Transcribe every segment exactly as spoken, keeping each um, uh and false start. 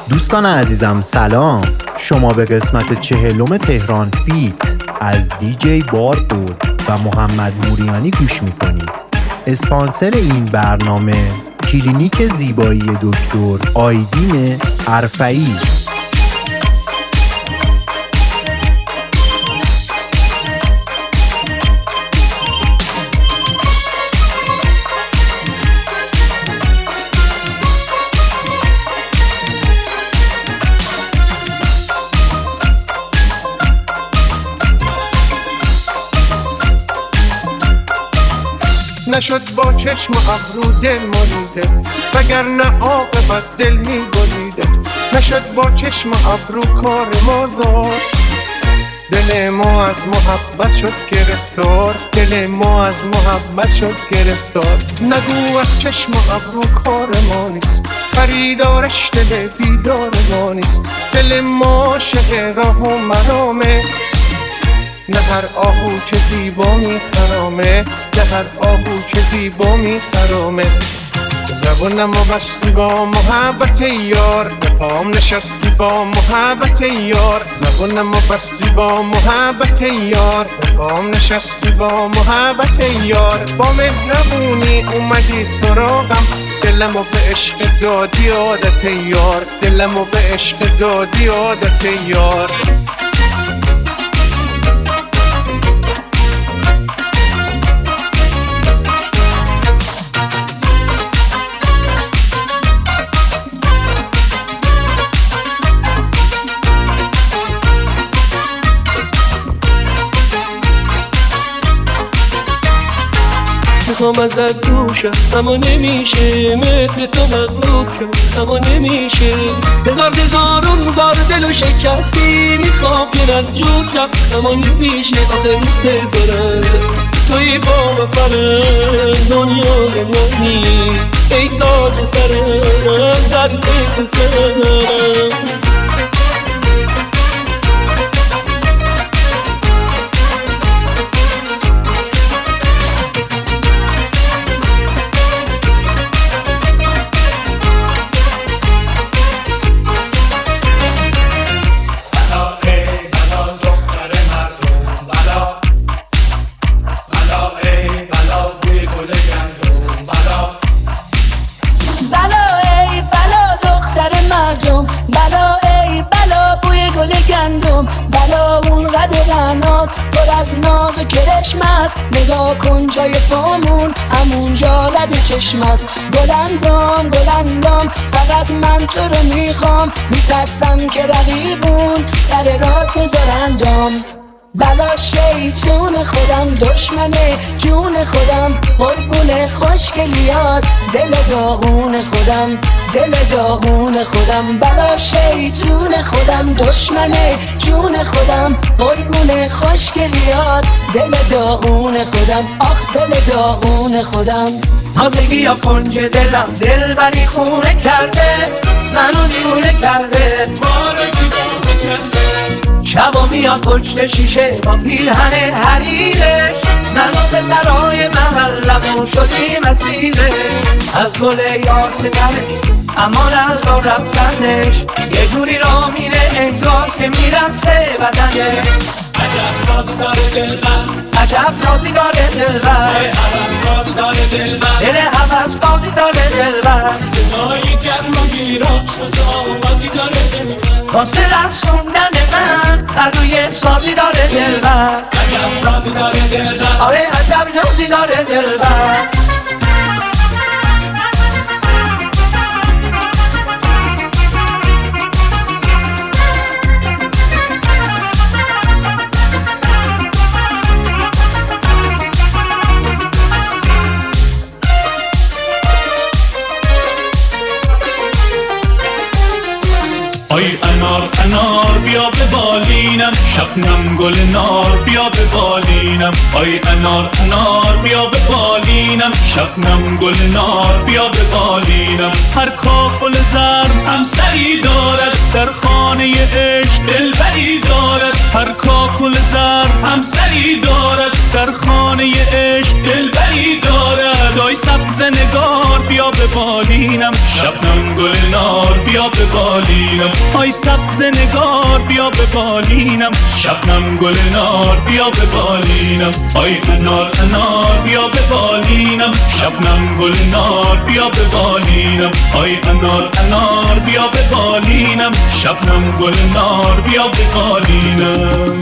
دوستان عزیزم سلام، شما به قسمت چهلم تهران فیت از دیجی باربود و محمد موریانی گوش میکنید. اسپانسر این برنامه کلینیک زیبایی دکتر آیدین عرفایی. نشد با چشم و ابرو دل مریده، وگرنه عاقبت دل می بریده. نشد با چشم و ابرو کار ما زار، دل ما از محبت شد گرفتار. دل ما از محبت شد گرفتار. نگو از چشم و ابرو کار ما نیست، خریدارش دل بیدار ما نیست. دل ما عاشق راه و مرامه، نه هر آهو که زیبا می خرامه، نه هر آهو که زیبا می خرامه. زبونمو بستی با محبت یار، به پام نشستی با محبت یار. زبونمو بستی با محبت یار، به پام نشستی با محبت یار. با مهربونی اومدی سراغم، دلمو به عشق دادی عادت یار. دلمو به عشق دادی عادت یار. میخوام ازت دوشم اما نمیشه، مثل تو مغلوب شم اما نمیشه. هزار هزارون بار دلو شکستی، میخوام یه نجور شم اما نمیشه. آخه دوست دارم توی با مفرم دنیا منی، ای تاج سرم در پیت سرم. از ناز و کرشم است، نگاه کن جای پامون همونجا لب چشم است. گلندام گلندام فقط من تو رو میخوام، میترسم که رقیبون سر راه بذارندام. بلا شیطون خودم دشمنه جون خودم، قربون خوشگلیات دل داغون خودم، دل داغون خودم. بلا شیطون خودم دشمنه جون خودم، قربون خوشگلیات دل داغون خودم. آخ دل داغون خودم. حاضگی یا کنج دلم دل بری خونه کرده، منو دیوونه کرده، ما رو دیوونه کرده. شبا میاد پشت شیشه با پیرهن حریرش، منو پسرای محلمون شدیم اسیرش. از گل یار ستره اما از را رفتنش، یه جوری را میره انگار که میرقصه بدنش. عجب رازی داره دلبر، عجب رازی داره دلبر، هوس بازی داره دلبر، دل هوس بازی داره دلبر. صدای گرم و گیران شد بازی داره دلبر، واسه رقصوندن من هر روی سازی داره دلبر. عجب رازی داره دلبر، آره عجب رازی داره دلبر. آی انار انار بیا به بالینم، شبنم گل نار بیا به بالینم. آی انار انار بیا به بالینم، شبنم گل نار بیا به بالینم. هر کاکل زرم همسری دارد، در خانه عشق دلبری دارد. هر کاکل زرم همسری دارد، در خانه عشق دلبری دارد. آی سبز نگار بیا به بالینم، شبنم گل نار بیا به بالینم آی سبز نگار بیا به بالینم شبنم گل نار بیا به بالینم آی انار انار بیا به بالینم شبنم گل نار بیا به بالینم آی انار انار بیا به بالینم شبنم گل نار بیا به بالینم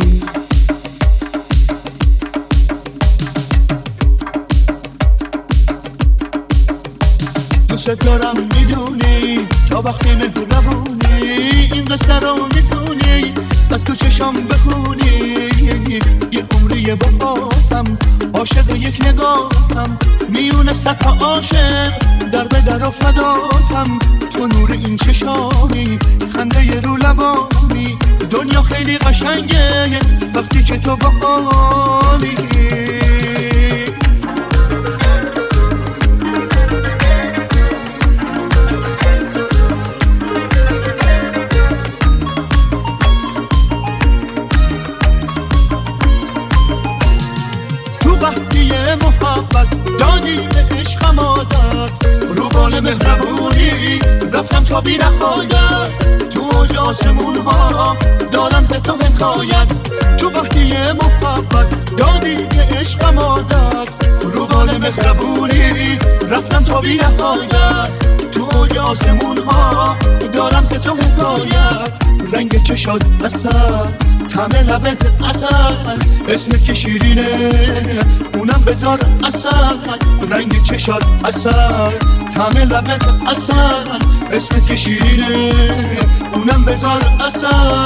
دوست دارم میدونی تا وقتی مهربونی این قصه رو میتونی از تو چشام بخونی یه عمری باهاتم عاشق یک نگاهم میونه صدها عاشق در به در و فداتم تو نور این چشامی خنده رو لبانی دنیا خیلی قشنگه وقتی که تو باهامی محبت دادی به عشقم عادت رو بال مهربونی رفتم تا بی نهایت تو اوج آسمون ها دارم ز تو حکایت تو وقتی محبت دادی به عشقم عادت رو بال مهربونی رفتم تا بی نهایت تو اوج آسمون ها دارم ز تو حکایت رنگ چشات اصل طعم لبت اصل اسمت که شیرینه اونم بذار اصل رنگ چشات اصل طعم لبت اصل اسمت که شیرینه اونم بذار اصل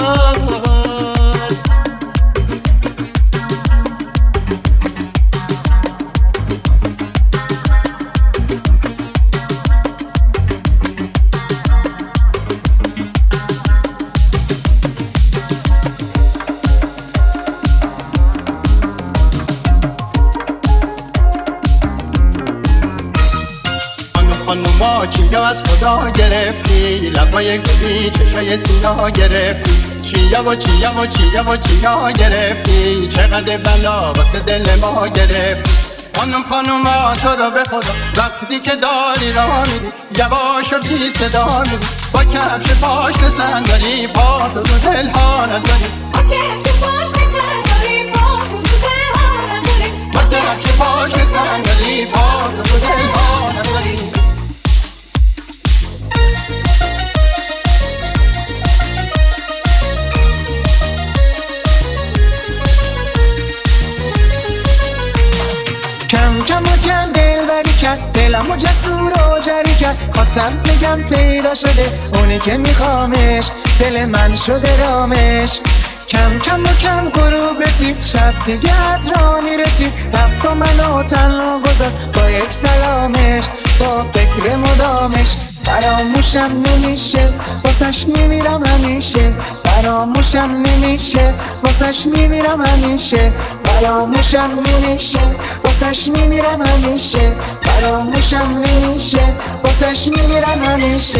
خانوما چیا از خدا گرفتی لبای گلی چشای سینا گرفتی چیا و چیا و چیا و چیا گرفتی چقدر بلا واسه دل ما گرفتی خانم خانوما تو رو به خدا وقتی که داری راه میری یواش و بی صدا میری با کفش پاشن صندلی پا تو رو دل ها نذاری با کفش پاشن صندلی پا تو رو دل ها نذاری با کفش پاشن صندلی پا تو رو دل ها نذاری کم کم و کم دلبری کرد دلم و جسور و جری کرد خواستم بگم پیدا شده اونی که میخوامش دل من شده رامش کم کم و کم غروب رسید شب دیگه از راه میرسید رفت و منو تنها گذاشت با یک سلامش با فکر مدامش فراموشم نمیشه واسش میمیرم همیشه فراموشم نمیشه واسش میمیرم همیشه فراموشم نمیشه واسش میمیرم همیشه فراموشم نمیشه واسش میمیرم همیشه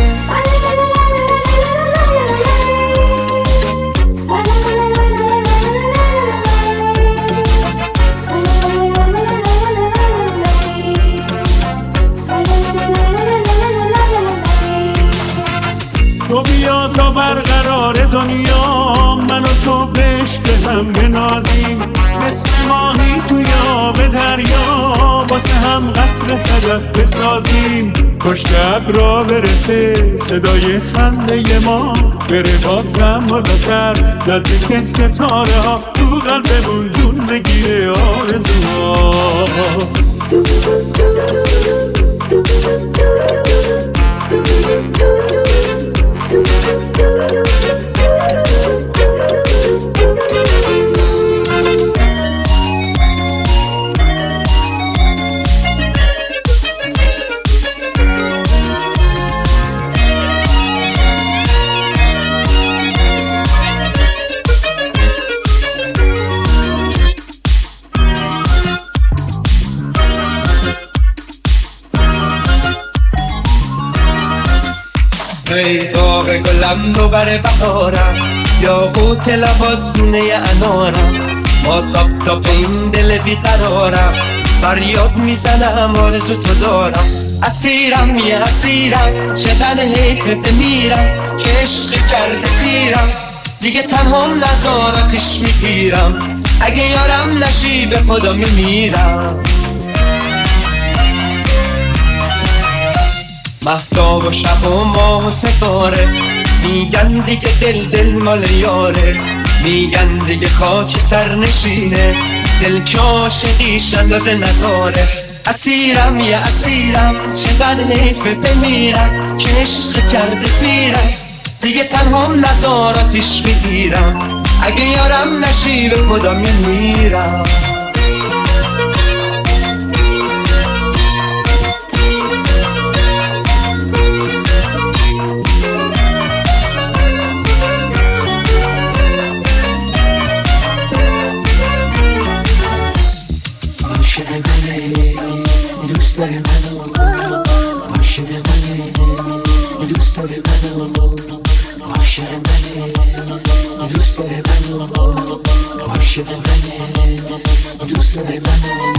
تو بیا تا برقرار دنیا من و تو بشت هم بنازیم مثل ماهی توی آب دریا واسه هم قصر صدف بسازیم پشت ابرا برسه صدای خنده ما بره بازم بالاتر نزدیک ستاره ها تو قلبمون جون بگیره آرزوها ای باغ گلم رو بر بهارم یا قوت لبات دونه انارم با تاب تاب این دل بیقرارم فریاد میزنم آرزو تو دارم اسیرم یه اسیرم چقدر حیفه بمیرم که عشق کرده پیرم دیگه تنها نزارم پیش میگیرم اگه یارم نشی به خدا میمیرم مهتاب و شب و ماه و ستاره میگن دیگه دل دل مال یاره میگن دیگه خاک سر نشینه دل که عاشقیش اندازه نداره اسیرم یه اسیرم چقدر حیفه بمیرم که عشق کرده پیرم دیگه تنها ندارم پیش میگیرم اگه یارم نشی به خدا میمیرم دوست داری منو عاشق منی دوست داری منو عاشق منی دوست داری منو عاشق منی دوست داری منو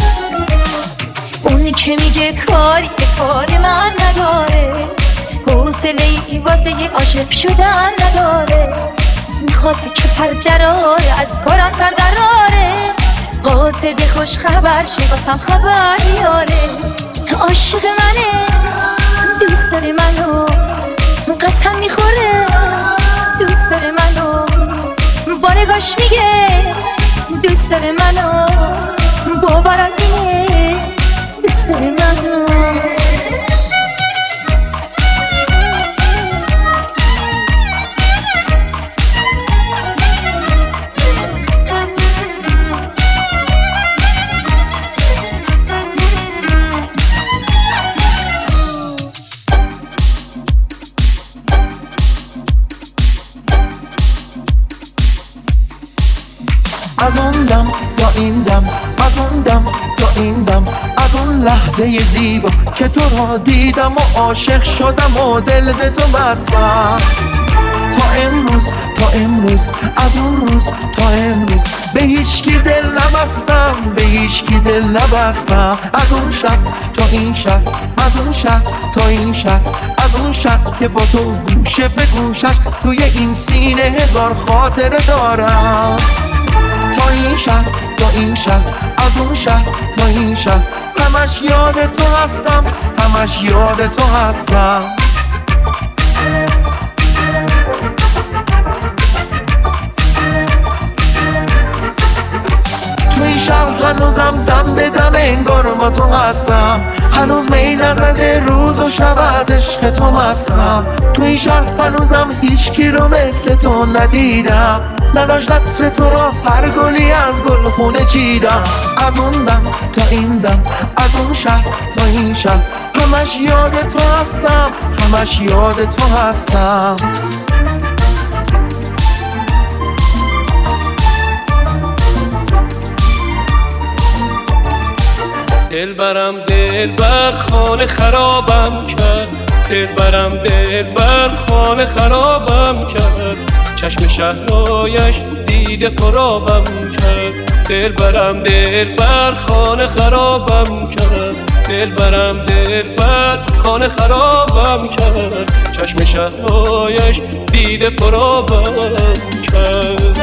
اون که میگه کاری به کار من نداره حوصله ای واسه یه عاشق شدن نداره میخواد که پر دراره از کارم سر دراره قاصد خوش خبر شه واسم خبر بیاره عاشق منه دوست داره منو قسم میخوره دوست داره منو با نگاش میگه دوست داره منو باورم میگه دوست داره منو از اون دم تا این دم از اون دم تا این دم از اون لحظه زیبا که تو را دیدم و عاشق شدم و دل به تو بستم تا امروز تا امروز از اون روز تا امروز به هیچ کی دل نبستم به هیچ کی دل نبستم از اون شب تا این شب از اون شب تا این شب از اون شب که با تو گوشه به گوشش توی این سینه هزار خاطره دارم تا این شب تا این شب از اون شب تا این شب همش یاد تو هستم همش یاد تو هستم تو این شب هنوزم دم به دم انگار با تو هستم هنوز می نزده روز و شب از عشق تو مستم تو این شب هنوزم هیچ کی رو مثل تو ندیدم نداشت عطر تو را هر گلی از گل خونه چیدم از اون دم تا این دم از اون شب تا این شب همش یاد تو هستم همش یاد تو هستم دل برم دل بر خانه خرابم کرد دل برم دل بر خانه خرابم کرد چشم شهرایش دیده پرابم کرد دل برم دل بر خانه خرابم کرد دل برم دل بر خانه خرابم کرد چشم شهرایش دیده پرابم کرد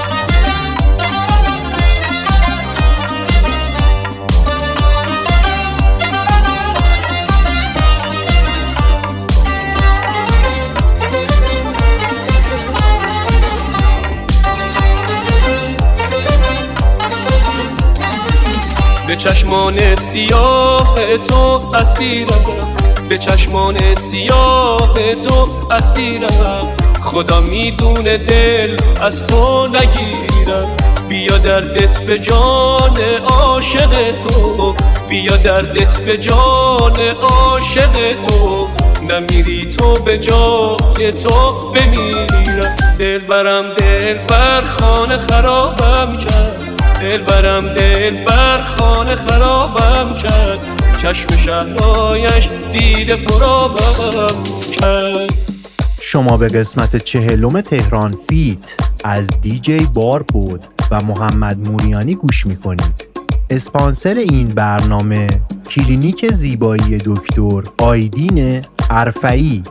به چشمان سیاه تو اسیرم به چشمان سیاه تو اسیرم خدا میدونه دل از تو نگیرم بیا دردت به جان عاشق تو بیا دردت به جان عاشق تو نمیری تو به جای تو بمیرم دل برم دل بر خانه خرابم کرد دل برم دل بر خانه خرابم کرد چشم شهرایش دیده پرابم کرد. شما به قسمت چهلم تهران فیت از دیجی بار بود و محمد موریانی گوش میکنید. اسپانسر این برنامه کلینیک زیبایی دکتر آیدین عرفئی.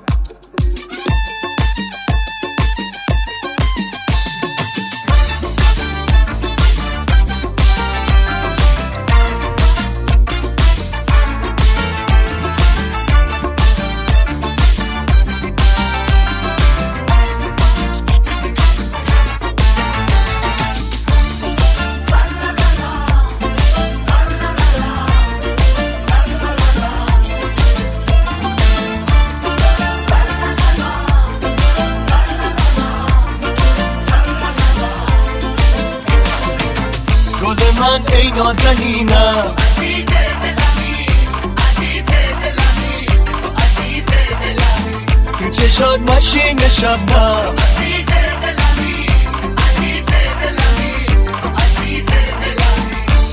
من ای نازنینم عزیز دلمی، عزیز دلمی، عزیز دلمی، تو چشات ماشین شبنم عزیز دلمی، عزیز دلمی، عزیز دلمی.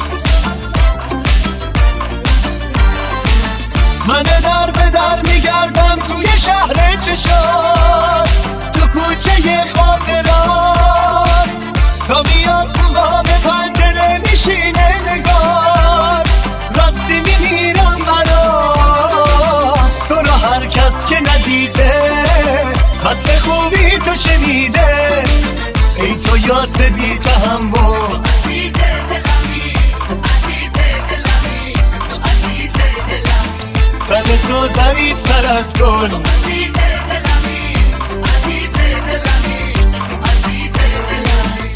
من در به در میگردم توی شهر چشات، تو کوچه خاطرات، تا میاد تو قاب پنجره میشینه نگار، راستی میمیرم برات، تو رو هر کس که ندیده پس به خوبی تو شنیده، ای تو یاس بی تحمل عزیز دلمی، عزیز دلمی، عزیز دلمی، تن تو ظریف تر از گل عزیز دلمی، عزیز دلمی، عزیز دلمی.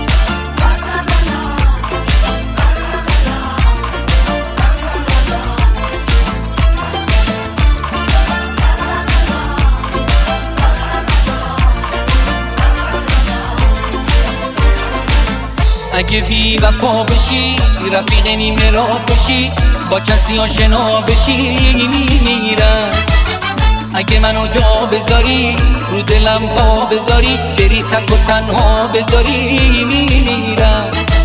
اگه بی وفا بشی رفیق نیمه را بشی، با کسی آشنا بشی میمیرم. اگه منو جا بذاری رو دلم پا بذاری، بری تک و تنها بذاری میمیرم.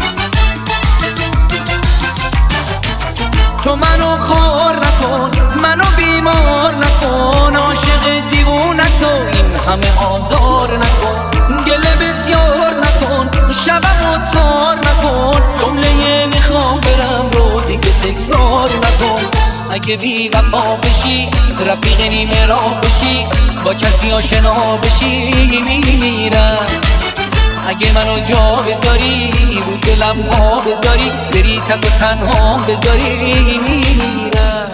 تو منو خار نکن، منو بیمار نکن، عاشق دیوونتو این همه آزار نکن، گله بسیار نکن، شبمو تار نکن، جمله میخوام برم رو دیگه تکرار نکن. اگه بی وفا بشی رفیق نیمه را بشی، با کسی آشنا بشی میمیرم. اگه منو جا بذاری رو دلم پا بذاری، بری تک و تنها بذاری میمیرم.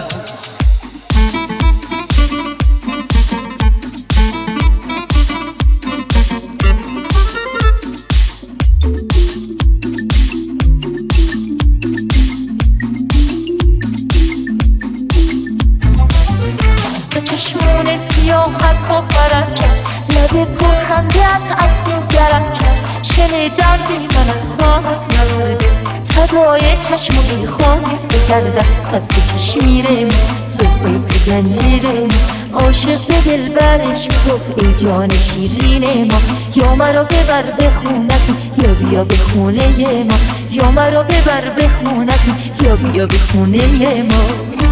چشمون سیاحت با فرم کرد، لب پرخندت از دیگرم کرد، شنیدم بی من خواهد نبوده، فدای چشم و بی خواهد بگردم، سبز کشمیرم صفحه تو زنجیرم، عاشق به دل برش میگفت ای جان شیرین ما، یا مرا ببر به خونتون یا بیا به خونه ما، یا مرا ببر به خونتون یا بیا به خونه ما.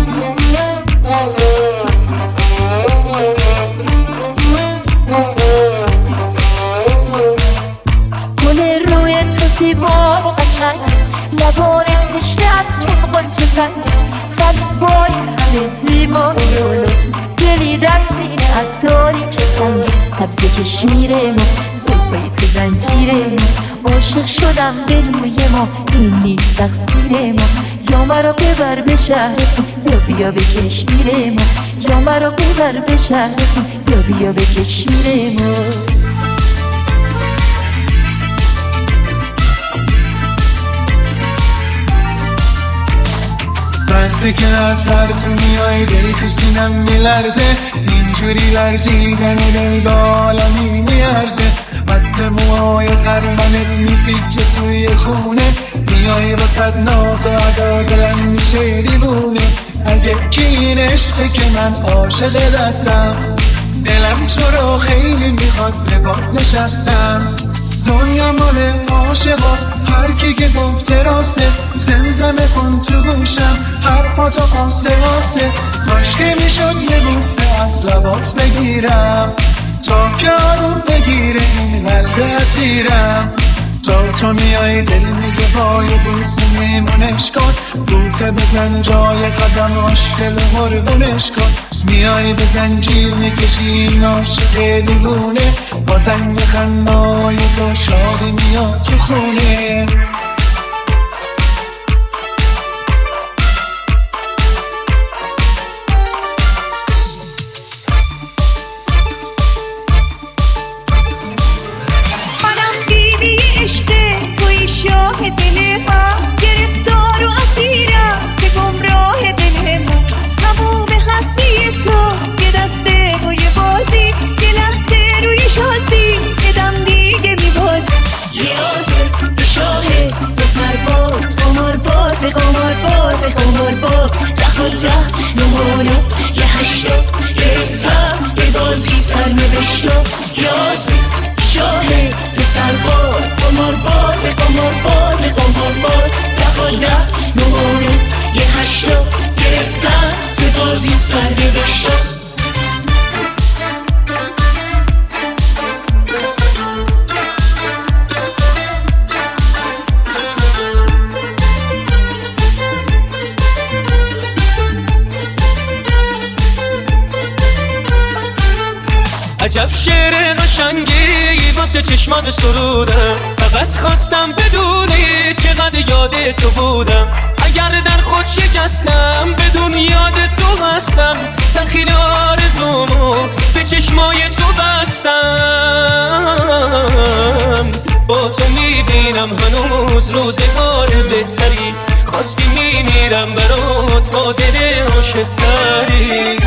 گل روی تو زیبا و قشنگ، لبان تشنه‌ات چون غنچه تنگ، قلبای همه زیبایی و لطف، دلی در سینه ات داری که سنگه، سبز کشمیر ما زلفای تو زنجیر ما، عاشق شدم به روی ما این نیست تقصیر ما، یا مرا ببر به شهرتون یا بیا به کشمیر ما، یا مرا ببر به شهرتون یا بیا به کشمیر ما. وقتی که از در تو میای دل تو سینم میلرزه، اینجوری لرزیدن دل به عالمی میارزه، مدر موهای خرمنت میپیچه توی خونه، میای وسط ناز و ادا دلم میشه دیوونه. اگه کی این عشقه که من عاشق دستم، دلم تو رو خیلی میخواد به پات نشستم، دنیا مال عاشقاست هر کی که گفته راسته، زمزمه کن تو گوشم هر پا تا آسه آسه، کاش که میشد یه بوسه از لبات بگیرم، تا که آروم بگیره این قلب اسیرم، تا تو میای دل میگه وای بوسه میمونش کن بوسه بزن جای قدم آشکل قربونش کن میای به زنجیر میکشی ناشق دیوونه با زنگ خندای تو شادی میاد تو خونه شاه دل ما گرفتار و اسیرم به گمراه دل ما تموم هستی تو یه دسته و یه بازی یه لحظه روی شازی یه دم دیگه میبازی یاسر به شاهه به سرباز قمار باز قمار باز قمار باز ده و ده نمونو یه هشتا گرفتم به بازی سر نوشتا یاسر شاهه به سرباز قمار باز قمار باز قمار باز ده و ده نمونو یه هشتا گرفتم به بازی سر نوشتا عجب شعر قشنگی واسه چشمات سرودم فقط خواستم بدونی چقدر یاد تو بودم اگر در خود شکستم بدون یاد تو هستم داخل آرزومو به چشمای تو بستم با تو میبینم هنوز روزگار بهتری خواستی میمیرم برات با دل عاشق تری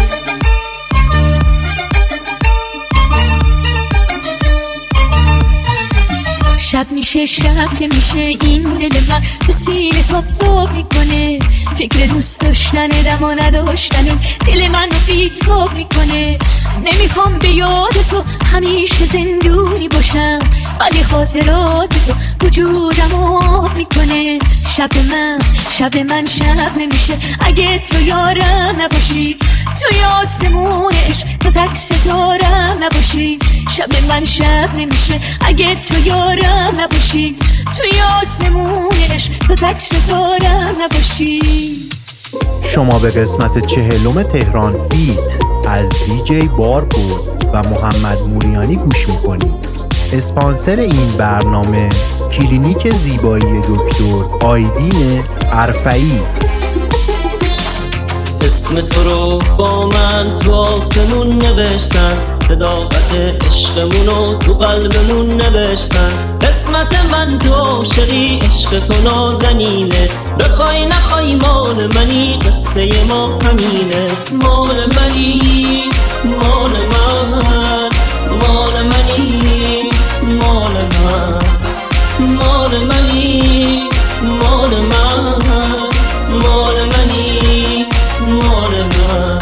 شب میشه شب که میشه این دل من تو سینه تاب تاب میکنه فکر دوست داشتن دم و نداشتن دل من رو بیتاب میکنه نمیخوام به یاد تو همیشه زندونی باشم ولی خاطرات تو وجودم آب میکنه شب من شب من شب نمیشه اگه تو یارم نباشی توی آسمونش تو تک ستارم نباشی شب من شب نمیشه اگه تو یارم نباشی توی آسمونش تو تک ستارم نباشی. شما به قسمت چهلم تهران فیت از دیجی باربود و محمد موریانی گوش میکنید. اسپانسر این برنامه کلینیک زیبایی دکتر آیدین عرفایی. اسم تو رو با من تو آسمون نوشتن صداقت عشقمونو تو قلبمون نوشتن قسمت من تو عاشقی عشق تو نازنینه بخوای نخوای مال منی قصه ما همینه مال منی مال من مال منی مال من مال منی مال من مال منی مال من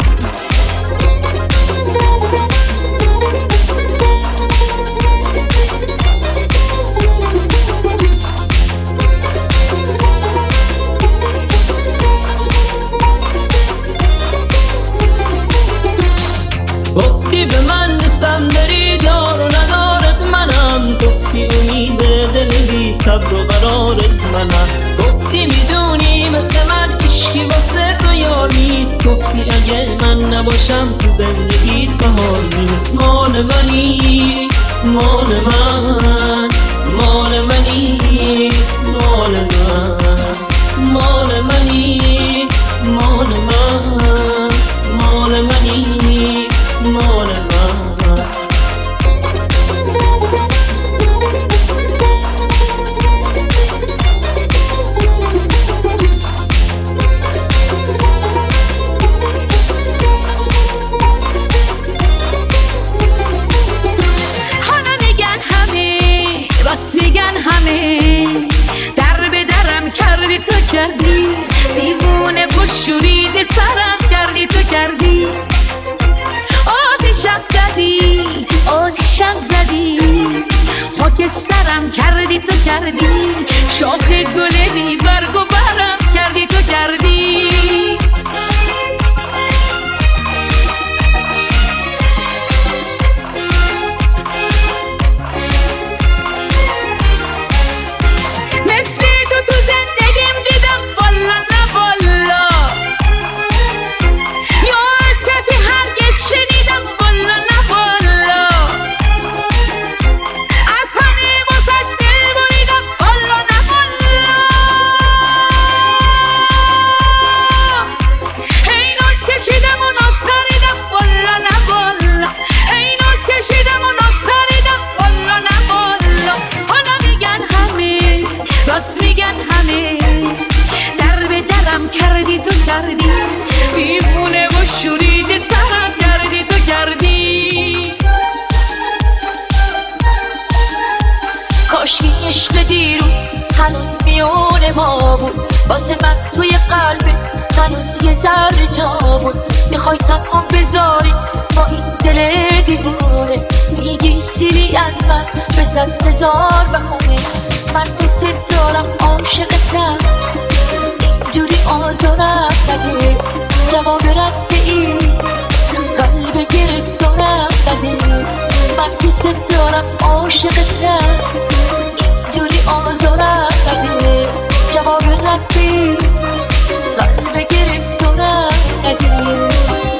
گفتی به من نسم داری دار و ندارد منم گفتی امید دل بی صبر و قرارت منم گفتی میدونی مثل من عشقی واسه تو یار نیست گفتی اگه من نباشم تو زندگیت بهار نیست مال منی مال من مال منی مال من مال منی مال من مال منی مال من کردی دیوونه بشورید سرم کردی تو کردی آتشم زدی آتشم زدی خاکسترم کردی تو کردی شاخ گل بی برگ و برم کردی تو کردی عشق دیروز هنوز میونه ما بود، واسه من توی قلبت هنوز یه ذره جا بود. میخوای تنها بذاری با این دل دیوونه، میگی سیری از من به صد هزار بهونه. من دوست دارم عاشقتم، اینجوری آزارم نده. جواب رد ای قلب گرفتارم نده. من دوست دارم عاشقتم، اینجوری آزارم نده. جواب رد ای قلب گرفتارم نده.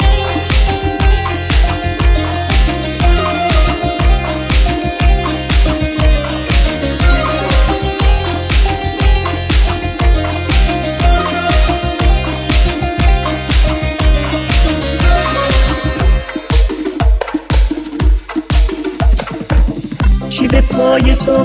چی به پای تو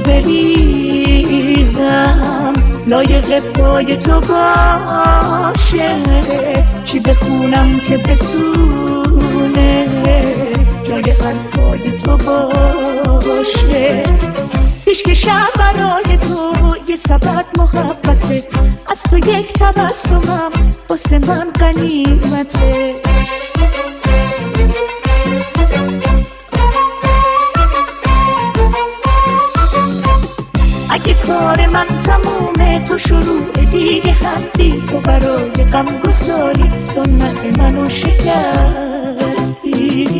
بریزم لایق پای تو باشه، چی بخونم که بتونه جای حرفای تو باشه. عشق شب برای تو یه سبد محبته، از تو یک تبسمم واسه من غنیمته. اگه کار من تمومه تو شروع دیگه هستی، تو برای غم گساری سنت منو شکستی.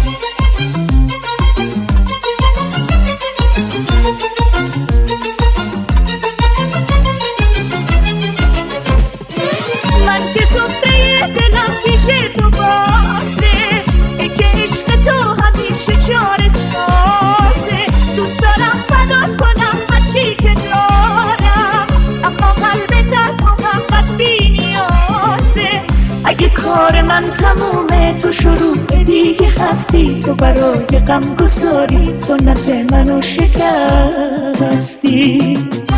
من که سفره دلم پیش تو بازه، که عشق تو همیشه چاره سازه. دوست دارم فدات کنم هرچی که دارم، اما قلبت از محبت بی نیازه. اگه کار من تمومه تو شروع دیگه هستی، تو برای غم گساری سنت منو شکستی.